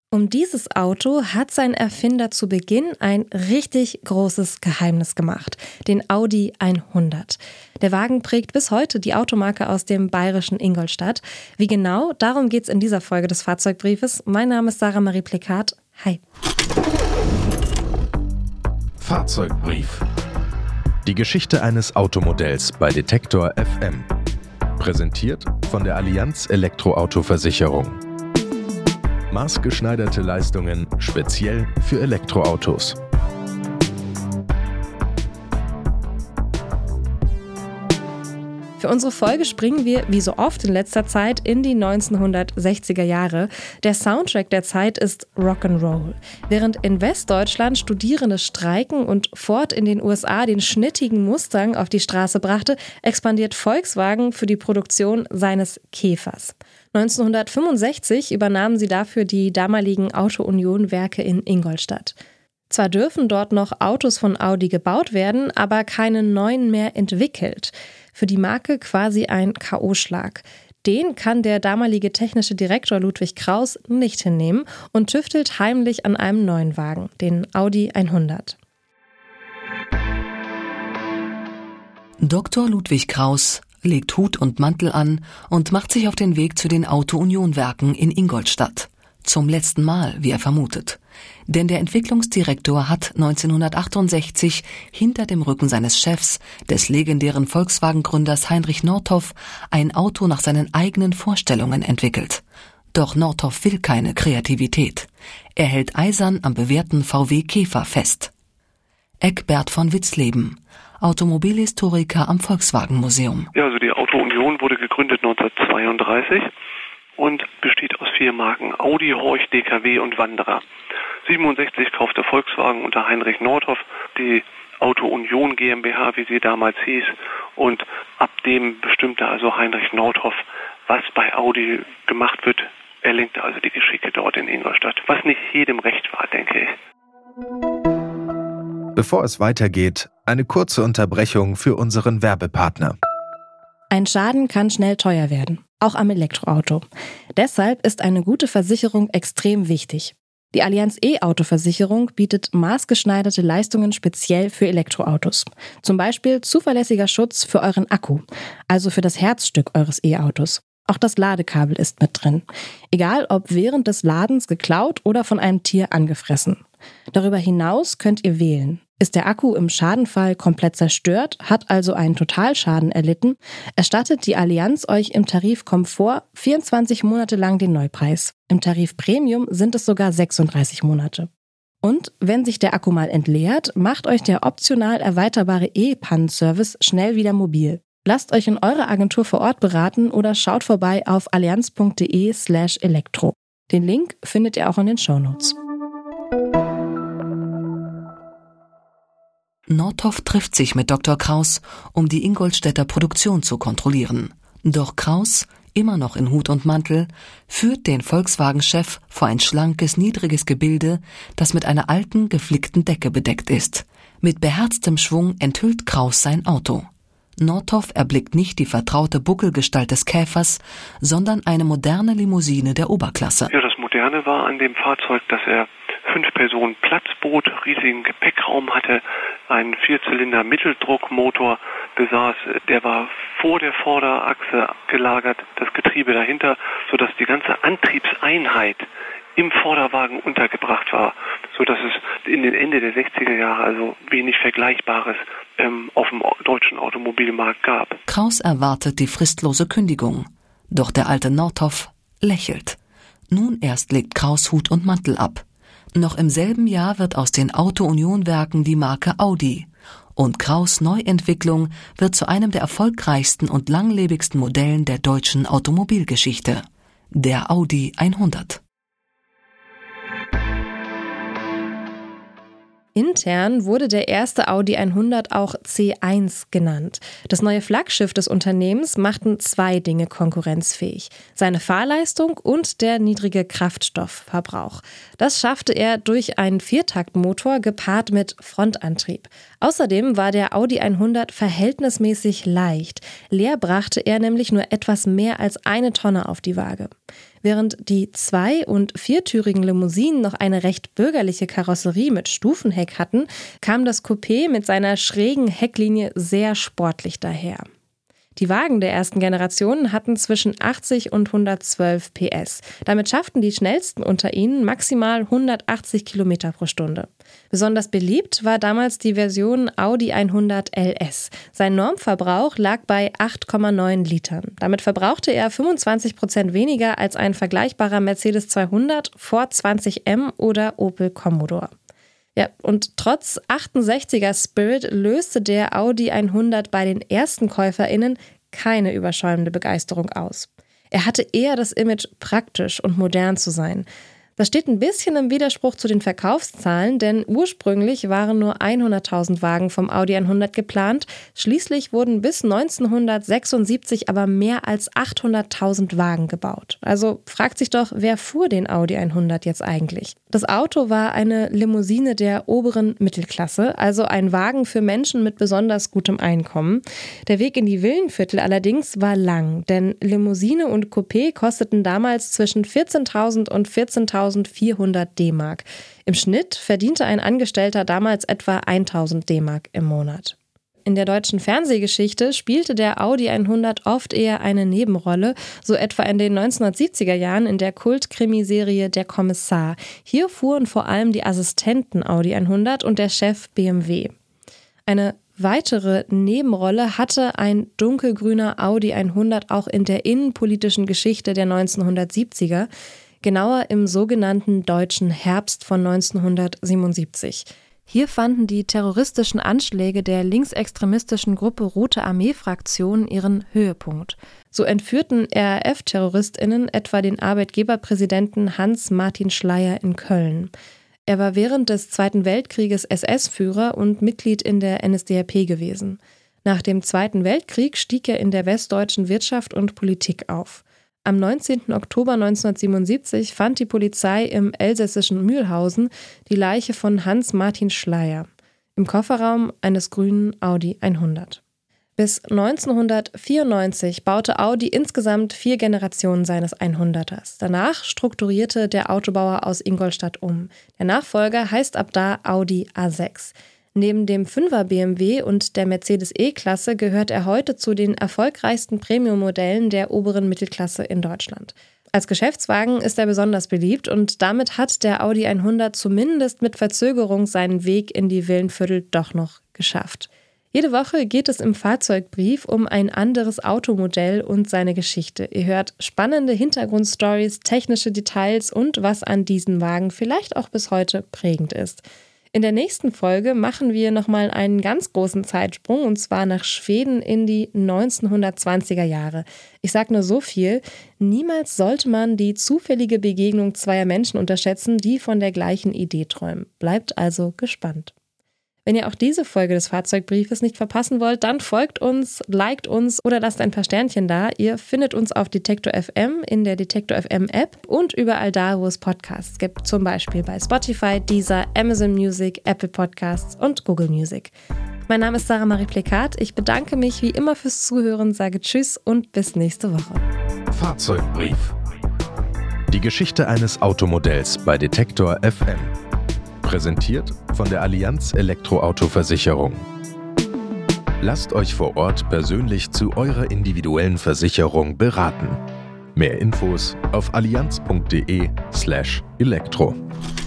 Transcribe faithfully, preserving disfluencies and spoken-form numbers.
Um dieses Auto hat sein Erfinder zu Beginn ein richtig großes Geheimnis gemacht, den Audi hundert. Der Wagen prägt bis heute die Automarke aus dem bayerischen Ingolstadt. Wie genau, darum geht's in dieser Folge des Fahrzeugbriefes. Mein Name ist Sarah Marie Plekat. Hi. Fahrzeugbrief. Die Geschichte eines Automodells bei Detektor F M. Präsentiert von der Allianz Elektroauto-Versicherung. Maßgeschneiderte Leistungen speziell für Elektroautos. Für unsere Folge springen wir, wie so oft in letzter Zeit, in die neunzehnhundertsechziger Jahre. Der Soundtrack der Zeit ist Rock'n'Roll. Während in Westdeutschland Studierende streiken und Ford in den U S A den schnittigen Mustang auf die Straße brachte, expandiert Volkswagen für die Produktion seines Käfers. neunzehnhundertfünfundsechzig übernahmen sie dafür die damaligen Auto-Union-Werke in Ingolstadt. Zwar dürfen dort noch Autos von Audi gebaut werden, aber keine neuen mehr entwickelt. Für die Marke quasi ein K O-Schlag. Den kann der damalige technische Direktor Ludwig Kraus nicht hinnehmen und tüftelt heimlich an einem neuen Wagen, den Audi hundert. Doktor Ludwig Kraus legt Hut und Mantel an und macht sich auf den Weg zu den Auto-Union-Werken in Ingolstadt. Zum letzten Mal, wie er vermutet. Denn der Entwicklungsdirektor hat neunzehnhundertachtundsechzig hinter dem Rücken seines Chefs, des legendären Volkswagen-Gründers Heinrich Nordhoff, ein Auto nach seinen eigenen Vorstellungen entwickelt. Doch Nordhoff will keine Kreativität. Er hält eisern am bewährten V W Käfer fest. Eckbert von Witzleben, Automobilhistoriker am Volkswagen-Museum. Ja, also die Auto-Union wurde gegründet neunzehnhundertzweiunddreißig und besteht aus vier Marken: Audi, Horch, D K W und Wanderer. siebenundsechzig kaufte Volkswagen unter Heinrich Nordhoff die Auto-Union GmbH, wie sie damals hieß, und ab dem bestimmte also Heinrich Nordhoff, was bei Audi gemacht wird. Er lenkte also die Geschicke dort in Ingolstadt, was nicht jedem recht war, denke ich. Bevor es weitergeht, eine kurze Unterbrechung für unseren Werbepartner. Ein Schaden kann schnell teuer werden, auch am Elektroauto. Deshalb ist eine gute Versicherung extrem wichtig. Die Allianz E-Auto-Versicherung bietet maßgeschneiderte Leistungen speziell für Elektroautos. Zum Beispiel zuverlässiger Schutz für euren Akku, also für das Herzstück eures E-Autos. Auch das Ladekabel ist mit drin. Egal ob während des Ladens geklaut oder von einem Tier angefressen. Darüber hinaus könnt ihr wählen. Ist der Akku im Schadenfall komplett zerstört, hat also einen Totalschaden erlitten, erstattet die Allianz euch im Tarif Komfort vierundzwanzig Monate lang den Neupreis. Im Tarif Premium sind es sogar sechsunddreißig Monate. Und wenn sich der Akku mal entleert, macht euch der optional erweiterbare E-Pannenservice schnell wieder mobil. Lasst euch in eurer Agentur vor Ort beraten oder schaut vorbei auf allianz.de slash elektro. Den Link findet ihr auch in den Shownotes. Nordhoff trifft sich mit Doktor Kraus, um die Ingolstädter Produktion zu kontrollieren. Doch Kraus, immer noch in Hut und Mantel, führt den Volkswagen-Chef vor ein schlankes, niedriges Gebilde, das mit einer alten, geflickten Decke bedeckt ist. Mit beherztem Schwung enthüllt Kraus sein Auto. Nordhoff erblickt nicht die vertraute Buckelgestalt des Käfers, sondern eine moderne Limousine der Oberklasse. Ja, das Moderne war an dem Fahrzeug, dass er fünf Personen Platz bot, riesigen Gepäckraum hatte, einen Vierzylinder-Mitteldruckmotor besaß. Der war vor der Vorderachse gelagert, das Getriebe dahinter, sodass die ganze Antriebseinheit im Vorderwagen untergebracht war, sodass es in den Ende der sechziger Jahre also wenig Vergleichbares ähm, auf dem deutschen Automobilmarkt gab. Kraus erwartet die fristlose Kündigung. Doch der alte Nordhoff lächelt. Nun erst legt Kraus Hut und Mantel ab. Noch im selben Jahr wird aus den Auto-Union-Werken die Marke Audi. Und Kraus' Neuentwicklung wird zu einem der erfolgreichsten und langlebigsten Modellen der deutschen Automobilgeschichte. Der Audi hundert. Intern wurde der erste Audi hundert auch C eins genannt. Das neue Flaggschiff des Unternehmens machten zwei Dinge konkurrenzfähig: seine Fahrleistung und der niedrige Kraftstoffverbrauch. Das schaffte er durch einen Viertaktmotor gepaart mit Frontantrieb. Außerdem war der Audi hundert verhältnismäßig leicht. Leer brachte er nämlich nur etwas mehr als eine Tonne auf die Waage. Während die zwei- und viertürigen Limousinen noch eine recht bürgerliche Karosserie mit Stufenheck hatten, kam das Coupé mit seiner schrägen Hecklinie sehr sportlich daher. Die Wagen der ersten Generation hatten zwischen achtzig und hundertzwölf P S. Damit schafften die schnellsten unter ihnen maximal hundertachtzig Kilometer pro Stunde. Besonders beliebt war damals die Version Audi hundert L S. Sein Normverbrauch lag bei acht Komma neun Litern. Damit verbrauchte er fünfundzwanzig Prozent weniger als ein vergleichbarer Mercedes zweihundert, Ford zwanzig M oder Opel Commodore. Ja, und trotz achtundsechziger Spirit löste der Audi hundert bei den ersten KäuferInnen keine überschäumende Begeisterung aus. Er hatte eher das Image, praktisch und modern zu sein. Das steht ein bisschen im Widerspruch zu den Verkaufszahlen, denn ursprünglich waren nur hunderttausend Wagen vom Audi hundert geplant. Schließlich wurden bis neunzehnhundertsechsundsiebzig aber mehr als achthunderttausend Wagen gebaut. Also fragt sich doch, wer fuhr den Audi hundert jetzt eigentlich? Das Auto war eine Limousine der oberen Mittelklasse, also ein Wagen für Menschen mit besonders gutem Einkommen. Der Weg in die Villenviertel allerdings war lang, denn Limousine und Coupé kosteten damals zwischen vierzehntausend und vierzehntausendvierhundert D-Mark. Im Schnitt verdiente ein Angestellter damals etwa tausend D-Mark im Monat. In der deutschen Fernsehgeschichte spielte der Audi hundert oft eher eine Nebenrolle, so etwa in den neunzehnhundertsiebziger Jahren in der Kult-Krimiserie Der Kommissar. Hier fuhren vor allem die Assistenten Audi hundert und der Chef B M W. Eine weitere Nebenrolle hatte ein dunkelgrüner Audi hundert auch in der innenpolitischen Geschichte der neunzehnhundertsiebziger, genauer im sogenannten Deutschen Herbst von neunzehnhundertsiebenundsiebzig. Hier fanden die terroristischen Anschläge der linksextremistischen Gruppe Rote Armee-Fraktion ihren Höhepunkt. So entführten R A F-TerroristInnen etwa den Arbeitgeberpräsidenten Hans-Martin Schleyer in Köln. Er war während des Zweiten Weltkrieges S S-Führer und Mitglied in der N S D A P gewesen. Nach dem Zweiten Weltkrieg stieg er in der westdeutschen Wirtschaft und Politik auf. Am neunzehnten Oktober neunzehnhundertsiebenundsiebzig fand die Polizei im elsässischen Mühlhausen die Leiche von Hans-Martin Schleyer im Kofferraum eines grünen Audi hundert. Bis neunzehnhundertvierundneunzig baute Audi insgesamt vier Generationen seines hunderters. Danach strukturierte der Autobauer aus Ingolstadt um. Der Nachfolger heißt ab da Audi A sechs. Neben dem Fünfer B M W und der Mercedes E-Klasse gehört er heute zu den erfolgreichsten Premium-Modellen der oberen Mittelklasse in Deutschland. Als Geschäftswagen ist er besonders beliebt und damit hat der Audi hundert zumindest mit Verzögerung seinen Weg in die Villenviertel doch noch geschafft. Jede Woche geht es im Fahrzeugbrief um ein anderes Automodell und seine Geschichte. Ihr hört spannende Hintergrundstories, technische Details und was an diesen Wagen vielleicht auch bis heute prägend ist. In der nächsten Folge machen wir nochmal einen ganz großen Zeitsprung und zwar nach Schweden in die neunzehnhundertzwanziger Jahre. Ich sage nur so viel, niemals sollte man die zufällige Begegnung zweier Menschen unterschätzen, die von der gleichen Idee träumen. Bleibt also gespannt. Wenn ihr auch diese Folge des Fahrzeugbriefes nicht verpassen wollt, dann folgt uns, liked uns oder lasst ein paar Sternchen da. Ihr findet uns auf Detektor F M, in der Detektor F M App und überall da, wo es Podcasts gibt. Zum Beispiel bei Spotify, Deezer, Amazon Music, Apple Podcasts und Google Music. Mein Name ist Sarah Marie Plekat. Ich bedanke mich wie immer fürs Zuhören, sage Tschüss und bis nächste Woche. Fahrzeugbrief. Die Geschichte eines Automodells bei Detektor F M. Präsentiert von der Allianz Elektroauto-Versicherung. Lasst euch vor Ort persönlich zu eurer individuellen Versicherung beraten. Mehr Infos auf allianz punkt de slash elektro.